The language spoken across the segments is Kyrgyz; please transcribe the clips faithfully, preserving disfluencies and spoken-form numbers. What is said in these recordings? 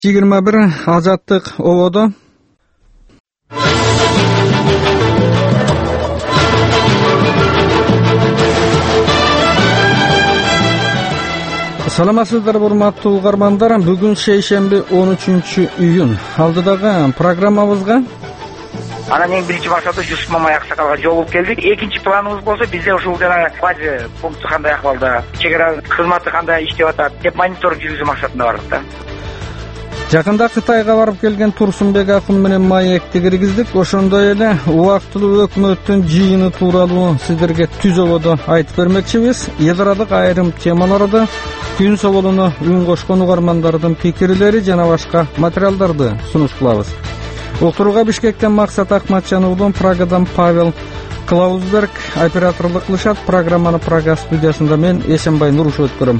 жыйырма бир Азаттык ободо. Саламатсыздарбы урматтуу угармандар, бүгүн шейшемби он үчүнчү июнь. Алдыдагы программабызга анан эң биринчи максаты Жусуп Мамай аксакалга жолугуп келдик. Экинчи планыбыз болсо бизде ушул жана база пункту кандай акыбалда, чегара кызматы кандай иштеп атат деп мониторинг жүргүзүү максатында бардык да. Жакында Кытайга барып келген Турсунбек акын менен маекти киргиздик. Ошондой эле убактылуу өкмөттүн жыйыны тууралуу сиздерге түз ободо айтып бермекчибиз. Ядырадык айрым темаларды, күн соболуна үн кошкон угармандардын пикирлери жана башка материалдарды сунуш кылабыз. Уктурууга Бишкектен Максат Акматжановдун, Прагадан Павел Клаусберг операторлук кылышат. Программаны Прага студиясында мен Эсенбай Нурушев өткөрөм.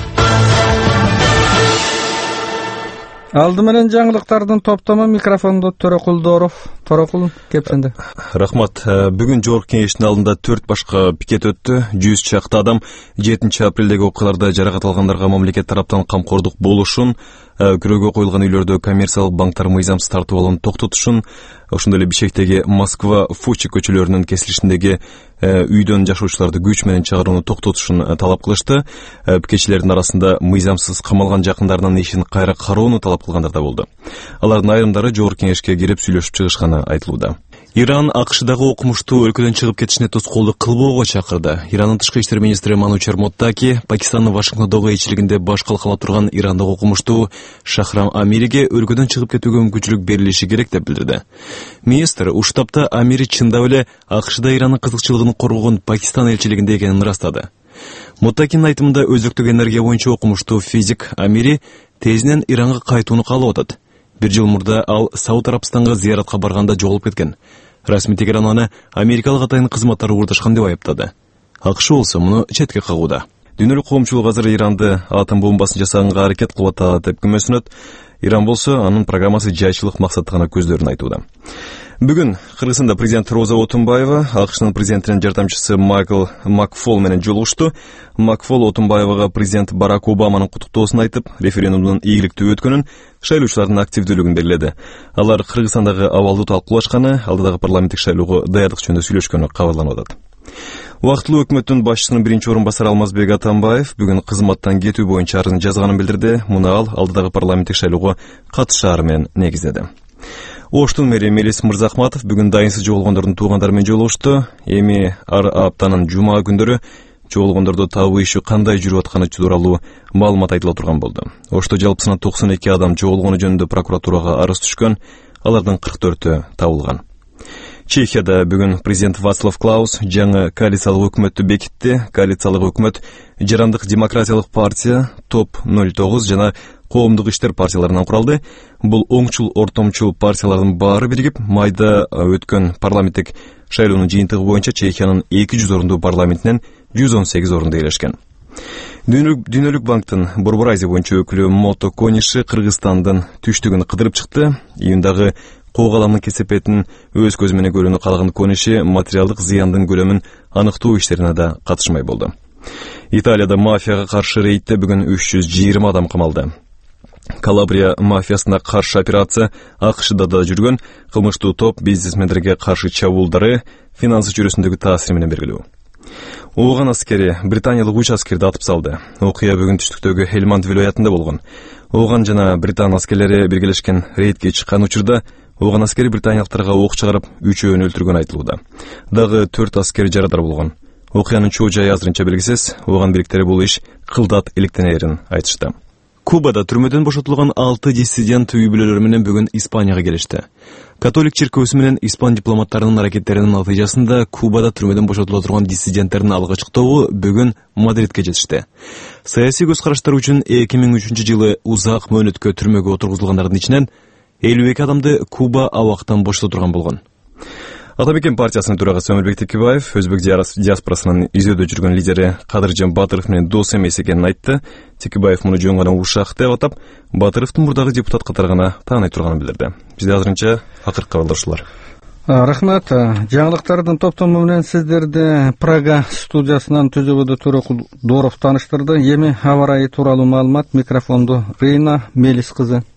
Алды менен жаңылыктардын топтому микрофондо Төрөкул Дооров. Төрөкул, кепсенде. Рахмат. Бүгүн жогорку кеңештин алдында төрт башка пикет өттү. жүз чакты адам жетинчи апрелдеги окуяларда жаракат алгандарга мамлекет тараптан камкордук болушун, күрөөгө коюлган үйлөрдө коммерциялык банктар мыйзамсыз тартып алууну токтотушун, ошондой эле Бишкектеги Москва Фучи көчөлөрүнүн кесилишиндеги үйдөн жашоочуларды күч менен чыгарууну токтотушун талап кылышты. Пикетчилердин арасында мыйзамсыз камалган жакындарынын ишин кайра кароону талап кылгандар да болду. Алардын айрымдары жогорку кеңешке кирип сүйлөшүп чыгышканы айтылууда. Иран АКШдагы окумуштуу өлкөдөн чыгып кетишине тоскоолдук кылбоого чакырды. Иранын тышкы иштер министри Манучар Моттаки Пакистандын Вашингтондогу элчилигинде баш калкалап турган ирандык окумуштуу Шахрам Амириге өлкөдөн чыгып кетүүгө мүмкүнчүлүк берилиши керек деп билдирди. Министр уш тапта Амири чындап эле АКШда Иранын кызыкчылыгын коргогон Пакистан элчилигинде экенин ырастады. Моттакинин айтымында өзөктүк энергия боюнча окумуштуу физик Амири тезинен Иранга кайтууну каалап атат. Бир жыл мурда ал Сауд Арабстанга зыяратка барганда жоголуп кеткен. Расмий Тегеран аны америкалык атайын кызматтары уурдашкан деп айыптады. АКШ болсо муну четке кагууда. Дүйнөлүк коомчулук азыр Иранды атом бомбасын жасаганга аракет кылып атат деп күмөсүнөт. Иран болсо анын программасы жайчылык максатта гана көздөрүн айтууда. Бүгүн Кыргызстанда президент Роза Отунбаева АКШнын президентинин жардамчысы Майкл Макфол менен жолугушту. Макфол Отунбаевага президент Барак Обаманын куттуктоосун айтып, референдумдун ийгиликтүү өткөнүн, шайлоочулардын активдүүлүгүн белгиледи. Алар Кыргызстандагы абалды талкуулашканы, алдыдагы парламенттик шайлоого даярдык жөнүндө сүйлөшкөнү кабарланып атат. Убактылуу өкмөттүн башчысынын биринчи орун басары Алмазбек Атамбаев бүгүн кызматтан кетүү боюнча арызын жазганын билдирди. Муну ал алдыдагы парламенттик шайлоого катышаары менен негиздеди. Оштун мэри Мелис Мырзахматов бүгүн дайынсыз жоголгондордун туугандары менен жолугушту. Эми ар аптанын жума күндөрү жоголгондордо табуу иши кандай жүрүп атканы тууралуу маалымат айтыла турган болду. Ошто жалпысынан токсон эки адам жоголгону жөнүндө прокуратурага арыз түшкөн, алардын кырк төртү табылган. Чехияда бүгүн президент Вацлав Клаус жаңы коалициялык өкмөттү бекитти. Коалициялык өкмөт Жарандык демократиялык партия, топ ноль тогуз жана коомдук иштер партияларынан куралды. Бул оңчул ортомчул партиялардын баары биригип, майда өткөн парламенттик шайлоонун жыйынтыгы боюнча Чехиянын эки жүз орундуу парламентинен жүз он сегиз орунда ээлешкен. Дүйнөлүк банктын Борбор Азия боюнча өкүлү Мото Кониши Кыргызстандын түштүгүн кыдырып чыкты. Июндагы коогаламдын кесепетин өз көзү менен көрүүнү каалаган Кониши материалдык зыяндын көлөмүн аныктоо иштерине да катышмай болду. Италияда мафияга каршы рейдте бүгүн үч жүз жыйырма адам камалды. Калабрия мафиясына каршы операция АКШда да жүргөн. Кылмыштуу топ бизнесмендерге каршы чабуулдары финансы жүйөсүндөгү таасири менен белгилүү. Ооган аскери британиялык үч аскерди атып салды. Окуя бүгүн түштүктөгү Хельманд вилаятында болгон. Ооган жана британ аскерлери биргелешкен рейдке чыккан учурда ооган аскери британиялыктарга ок чыгарып, үчөөнү өлтүргөнү айтылууда. Дагы төрт аскер жарадар болгон. Окуянын чоо жайы азырынча белгисиз. Ооган бириктери бул иш кылдат иликтенерин айтышты. Кубада түрмөдөн бошотулган алты диссидент үй бүлөлөрү менен бүгүн Испанияга келишти. Католик чиркөөсү менен испан дипломаттарынын аракеттеринин натыйжасында Кубада түрмөдөн бошотула турган диссиденттердин алгачкы тобу бүгүн Мадридке жетишти. Саясий көз караштар үчүн эки миң үчүнчү жылы узак мөөнөткө түрмөгө отургузулгандардын ичинен элүү эки адамды Куба абактан бошото турган болгон. Атамекен партиясынын төрагасы Өмүрбек Текебаев өзбек диаспорасынын изөөдө жүргөн лидери Кадыржан Батыров менен дос эмес экенин айтты. Текебаев муну жөн гана ушак деп атап, Батыровдун мурдагы депутат катары гана тааный турганын билдирди. Бизде азырынча акыркы кабарлашуулар. Рахмат. Жаңылыктардын топтому менен сиздерди Прага студиясынан Түзөбөдө Төрөкул Дооров тааныштырды. Эми аба ырайы тууралуу маалымат, микрофонду Рейна Мелис кызы.